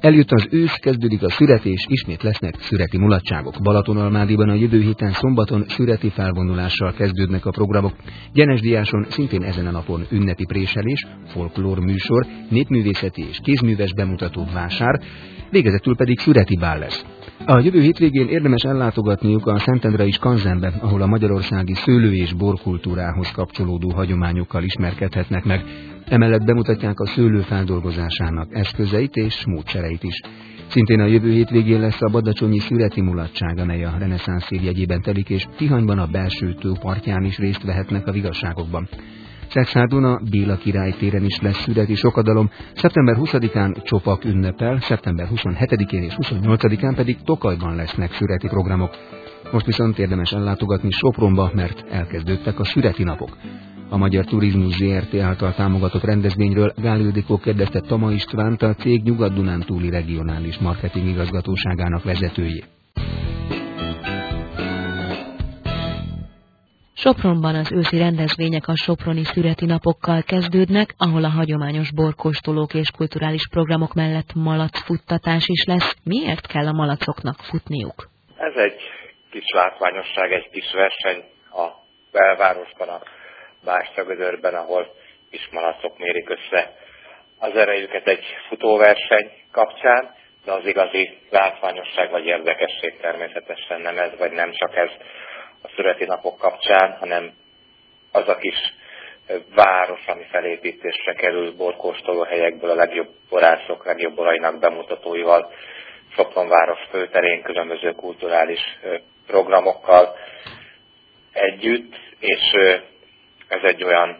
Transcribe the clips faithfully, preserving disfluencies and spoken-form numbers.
Eljött az ősz, kezdődik a szüret, és ismét lesznek szüreti mulatságok. Balatonalmádiban a jövő héten szombaton szüreti felvonulással kezdődnek a programok. Gyenesdiáson szintén ezen a napon ünnepi préselés, folklór műsor, népművészeti és kézműves bemutató vásár, végezetül pedig szüreti bál lesz. A jövő hétvégén érdemes ellátogatniuk a Szentendrei Skanzenbe, ahol a magyarországi szőlő- és borkultúrához kapcsolódó hagyományokkal ismerkedhetnek meg. Emellett bemutatják a szőlő feldolgozásának eszközeit és módszereit is. Szintén a jövő hétvégén lesz a badacsonyi szüreti mulatság, amely a reneszánsz év jegyében telik, és Tihanyban a belső tó partján is részt vehetnek a vigasságokban. Szekszárton a Béla Király téren is lesz szüreti sokadalom, szeptember huszadikán Csopak ünnepel, szeptember huszonhetedikén és huszonnyolcadikán pedig Tokajban lesznek szüreti programok. Most viszont érdemes ellátogatni Sopronba, mert elkezdődtek a szüreti napok. A Magyar Turizmus zé er té által támogatott rendezvényről Gál Ildikó kérdezte Tama Istvánt, a cég Nyugat-Dunántúli regionális marketing igazgatóságának vezetőjét. Sopronban az őszi rendezvények a soproni szüreti napokkal kezdődnek, ahol a hagyományos borkóstolók és kulturális programok mellett malacfuttatás is lesz. Miért kell a malacoknak futniuk? Ez egy kis látványosság, egy kis verseny a belvárosban, a Bástyagödörben, ahol kis malacok mérik össze az erejüket egy futóverseny kapcsán, de az igazi látványosság vagy érdekesség természetesen nem ez, vagy nem csak ez a szüreti napok kapcsán, hanem az a kis város, ami felépítésre kerül borkóstoló helyekből a legjobb borászok, legjobb borainak bemutatóival, Sopron város főterén különböző kulturális programokkal együtt, és ez egy olyan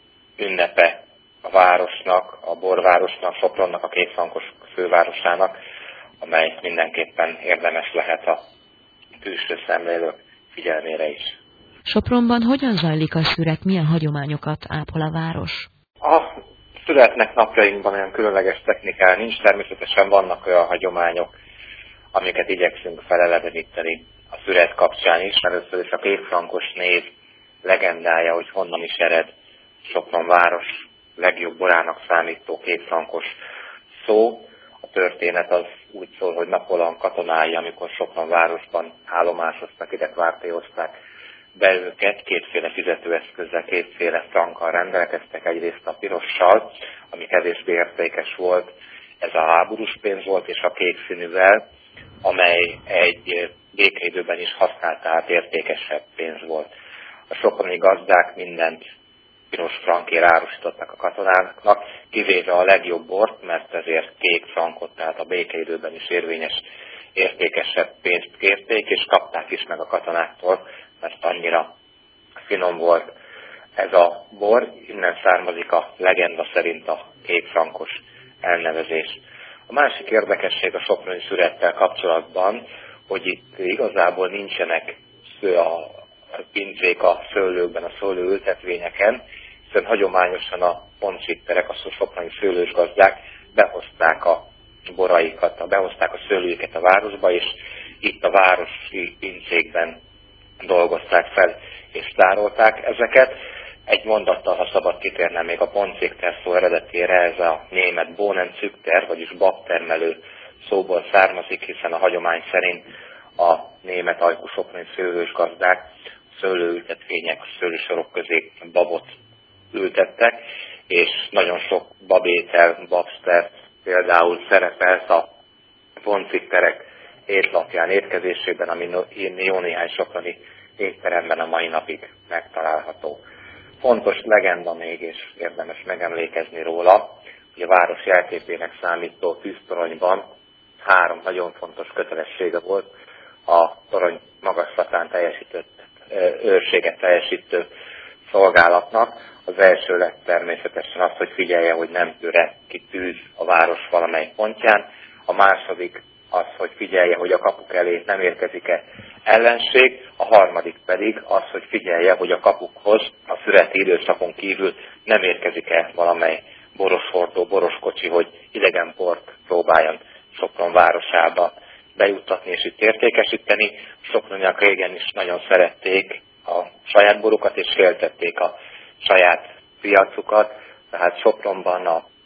ünnepe a városnak, a borvárosnak, Sopronnak, a kétfrankos fővárosának, amely mindenképpen érdemes lehet a külső szemlélők figyelmére is. Sopronban hogyan zajlik a szüret, milyen hagyományokat ápol a város? A szüretnek napjainkban olyan különleges technikája nincs, természetesen vannak olyan hagyományok, amiket igyekszünk feleleveníteni a szüret kapcsán is. Először is a kétfrankos név legendája, hogy honnan is ered Sopron város legjobb borának számító kétfrankos szó. A történet az úgy szól, hogy Napóleon katonái, amikor Sopron városban állomásoztak, ide kvártéozták be őket, kétféle fizetőeszközzel, kétféle frankkal rendelkeztek, egyrészt a pirossal, ami kevésbé értékes volt, ez a háborús pénz volt, és a kék színűvel, amely egy békeidőben is használt, tehát értékesebb pénz volt. A soproni gazdák mindent piros frankért árusítottak a katonáknak, kivéve a legjobb bort, mert ezért kék frankot, tehát a békeidőben is érvényes, értékesebb pénzt kérték, és kapták is meg a katonáktól, mert annyira finom volt ez a bor. Innen származik a legenda szerint a kék frankos elnevezés. A másik érdekesség a soproni szürettel kapcsolatban, hogy itt igazából nincsenek a pincék a szőlőkben, a szőlőültetvényeken, hiszen hagyományosan a pontsikterek, a soproni szőlős gazdák behozták a boraikat, behozták a szőlőjüket a városba, és itt a városi pincékben dolgozták fel és tárolták ezeket. Egy mondattal, ha szabad kitérnem még a pontsikter szó eredetére, ez a német Bohnenzüchter, vagyis babtermelő szóból származik, hiszen a hagyomány szerint a német ajkú soproni szőlős gazdák szőlőültetvények, szőlősorok közé babot ültettek, és nagyon sok babétel, babszter például szerepelt a pontszikterek étlapján, étkezésében, ami jó néhány soproni étteremben a mai napig megtalálható. Fontos legenda még, és érdemes megemlékezni róla, hogy a város jelképének számító tűztoronyban három nagyon fontos kötelessége volt a torony magaslatán teljesített őrséget teljesítő szolgálatnak. Az első lett természetesen az, hogy figyelje, hogy nem tűre ki tűz a város valamely pontján. A második az, hogy figyelje, hogy a kapuk elé nem érkezik-e ellenség. A harmadik pedig az, hogy figyelje, hogy a kapukhoz a szüreti időszakon kívül nem érkezik-e valamely boroshordó, boroskocsi, hogy idegen bort próbáljon Sopron városába bejuttatni és itt értékesíteni. Soproniak régen is nagyon szerették a saját borukat, és féltették a saját piacukat, tehát Sopronban a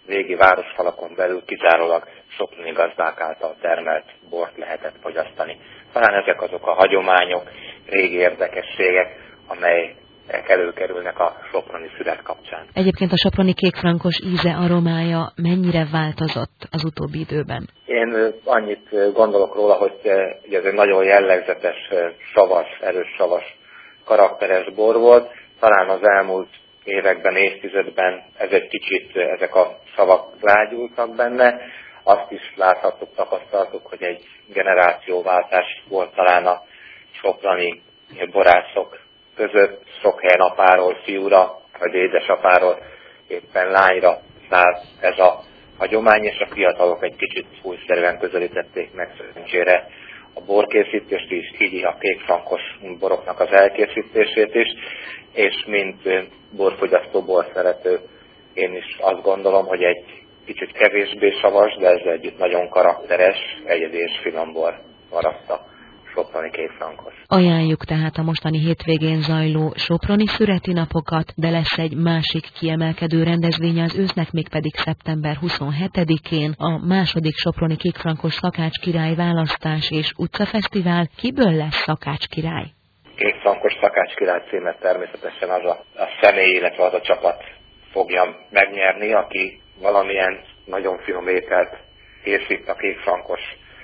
régi városfalakon belül kizárólag soproni gazdák által termelt bort lehetett fogyasztani. Talán ezek azok a hagyományok, régi érdekességek, amelyek előkerülnek a soproni szület kapcsán. Egyébként a soproni kékfrankos íze, aromája mennyire változott az utóbbi időben? Én annyit gondolok róla, hogy ez egy nagyon jellegzetes, savas, erős savas, karakteres bor volt. Talán az elmúlt években, évtizedben ez egy kicsit, ezek a savak lágyultak benne. Azt is láthattuk, tapasztaltuk, hogy egy generációváltás volt talán a soproni borászok között, sok helyen apáról fiúra, vagy édesapáról éppen lányra szállt ez a hagyomány, és a fiatalok egy kicsit újszerűen közelítették meg szerencsére a borkészítést is, így a kékfrankos boroknak az elkészítését is, és mint borfogyasztó, borszerető, én is azt gondolom, hogy egy kicsit kevésbé savas, de ez együtt nagyon karakteres, egyedi és finom bor maradt a soproni kékfrankos. Ajánljuk tehát a mostani hétvégén zajló soproni szüreti napokat, de lesz egy másik kiemelkedő rendezvénye az ősznek, mégpedig szeptember huszonhetedikén a második soproni kékfrankos Szakács király választás és utcafesztivál. Kiből lesz Szakács király? Kékfrankos Szakács király címet természetesen az a, a személy, illetve az a csapat fogja megnyerni, aki valamilyen nagyon finom ételt készít a kékfrankos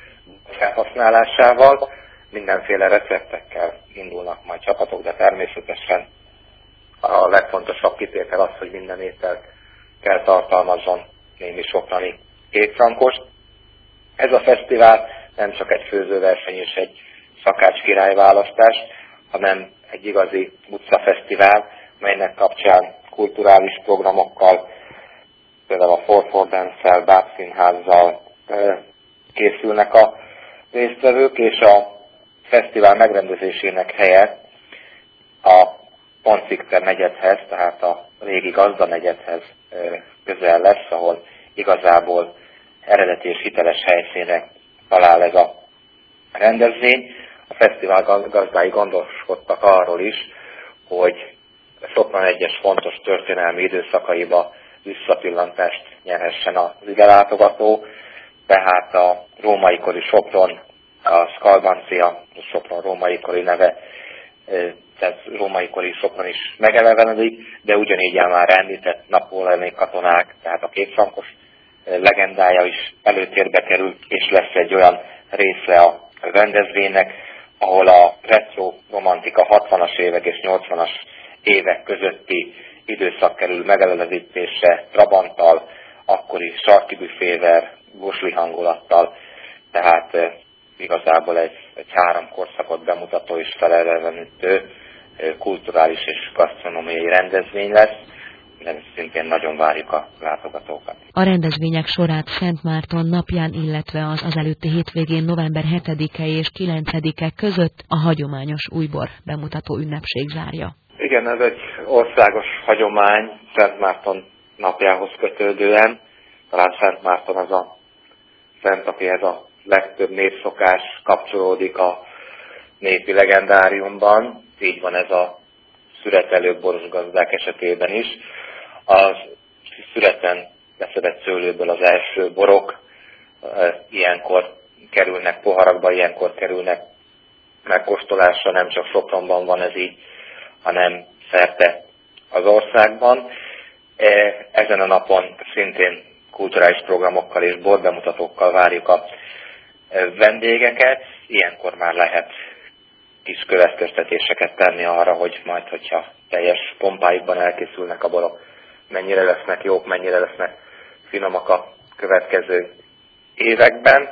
felhasználásával. Mindenféle receptekkel indulnak majd csapatok, de természetesen a legfontosabb kitétel az, hogy minden étel kell tartalmazzon némi soproni kékfrankost. Ez a fesztivál nem csak egy főzőverseny és egy Szakács király választás, hanem egy igazi utcafesztivál, melynek kapcsán kulturális programokkal, például a Four for Dance-szel, bábszínházzal készülnek a résztvevők, és a fesztivál megrendezésének helye a Pontszikte negyedhez, tehát a régi gazdanegyedhez közel lesz, ahol igazából eredeti és hiteles helyszínre talál ez a rendezvény. A fesztivál gazdái gondoskodtak arról is, hogy Sopron egyes fontos történelmi időszakaiba visszapillantást nyerhessen az idelátogató, tehát a római kori Sopron, a Skalbancia, a Sopron római kori neve, tehát római kori Sopron is megelevenedik, de ugyanígy el már említett napóleoni katonák, tehát a kékfrankos legendája is előtérbe kerül, és lesz egy olyan része a rendezvénynek, ahol a retro romantika hatvanas évek és nyolcvanas évek közötti időszak kerül megelevenítésre, Trabanttal, akkori sarki büfével, gosli hangulattal, tehát e, igazából egy, egy három korszakot bemutató és felelevenítő e, kulturális és gasztronómiai rendezvény lesz, de szintén nagyon várjuk a látogatókat. A rendezvények sorát Szent Márton napján, illetve az az előtti hétvégén november hetedike és kilencedike között a hagyományos újbor bemutató ünnepség zárja. Igen, ez egy országos hagyomány Szent Márton napjához kötődően. Talán Szent Márton az a szent, akihez a legtöbb népszokás kapcsolódik a népi legendáriumban. Így van ez a szüretelők, boros gazdák esetében is. Az szüreten leszedett szőlőből az első borok ilyenkor kerülnek poharakba, ilyenkor kerülnek megkóstolásra, nem csak Sopronban van ez így, hanem szerte az országban. Ezen a napon szintén kulturális programokkal és borbemutatókkal várjuk a vendégeket. Ilyenkor már lehet kis következtetéseket tenni arra, hogy majd, hogyha teljes pompáikban elkészülnek a borok, mennyire lesznek jók, mennyire lesznek finomak a következő években.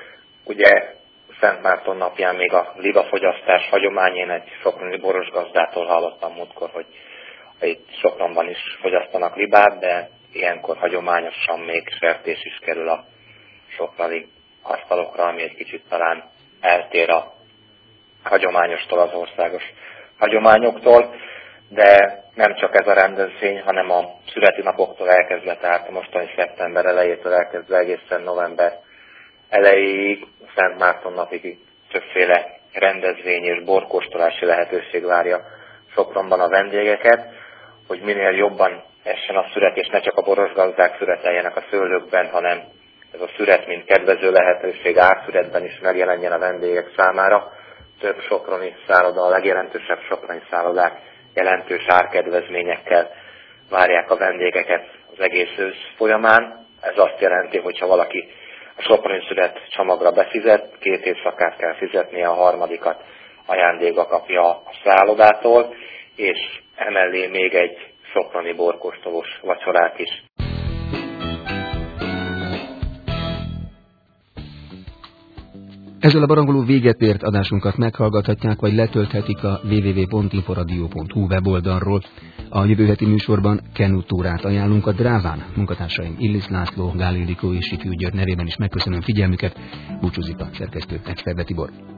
Ugye Szent Márton napján még a libafogyasztás hagyomány, én egy soproni boros gazdától hallottam múltkor, hogy itt Sopronban is fogyasztanak libát, de ilyenkor hagyományosan még sertés is kerül a soproni asztalokra, ami egy kicsit talán eltér a hagyományostól, az országos hagyományoktól, de nem csak ez a rendezvény, hanem a születi napoktól elkezdve, tehát a mostani szeptember elejétől elkezdve egészen november elejéig, Szent Márton napig többféle rendezvény és borkóstolási lehetőség várja Sopronban a vendégeket, hogy minél jobban essen a szüret, és ne csak a borosgazdák szüreteljenek a szőlőkben, hanem ez a szüret, mint kedvező lehetőség árszüretben is megjelenjen a vendégek számára. Több soproni szálloda, a legjelentősebb soproni szállodák jelentős árkedvezményekkel várják a vendégeket az egész ősz folyamán. Ez azt jelenti, hogy ha valaki a soproni szüret csomagra befizet, két évszakát kell fizetnie, a harmadikat ajándékba kapja a szállodától, és emellé még egy soproni borkóstolós vacsorát is. Ezzel a barangoló véget ért, adásunkat meghallgathatják, vagy letölthetik a double-u double-u double-u pont inforadio pont hu weboldalról. A jövő heti műsorban kenutúrát ajánlunk a Dráván. Munkatársaim Illis László, Gál Ildikó és Ifjú György nevében is megköszönöm figyelmüket. Búcsúzik a szerkesztő, Exterde Tibor.